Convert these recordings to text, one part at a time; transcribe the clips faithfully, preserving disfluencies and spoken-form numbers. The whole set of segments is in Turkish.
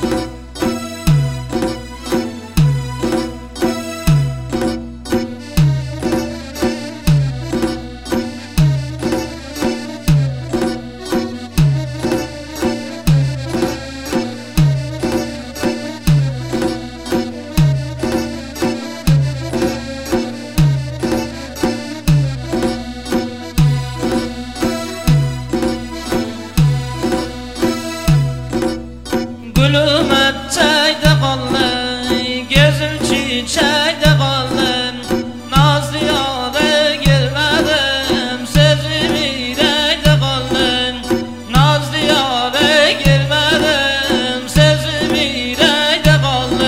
Gülüm çayda qaldı, gözüm çiçekte qaldı. Nazlı yâre gelmədim, sözüm ürəkdə qaldı. Nazlı yâre gelmədim, sözüm ürəkdə qaldı.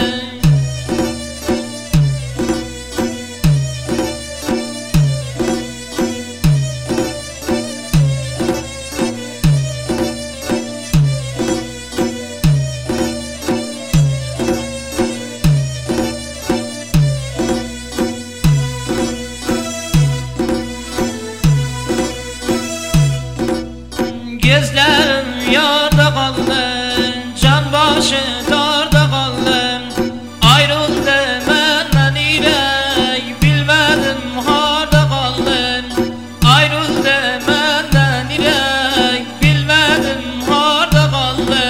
Gözlerim yarda kaldı, can başı darda kaldı. Ayrıldı benden yürek, bilmedim harda kaldı. Ayrıldı benden yürek, bilmedim harda kaldı.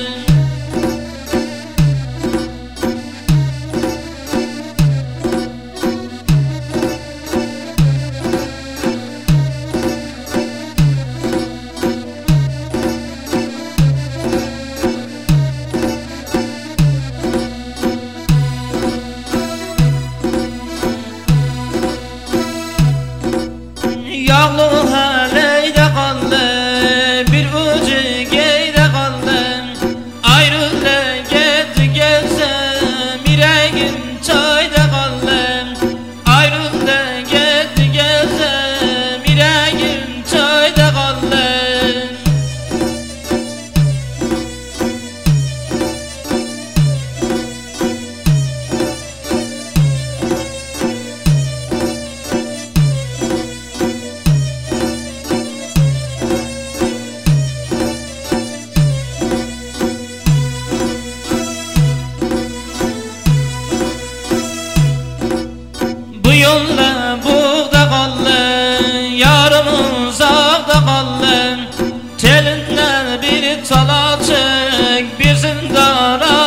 Yağlı haleyde kaldı, bir ucu geyde kaldı. Ayrıldı gitti gelsem, yüreğim çayda kaldı. Ayrıldı gitti gelsem, yüreğim çayda kaldı. Bu yolla buğda kaldı, yarım uzakta kaldı. Telinden bir çala çek, bir zindana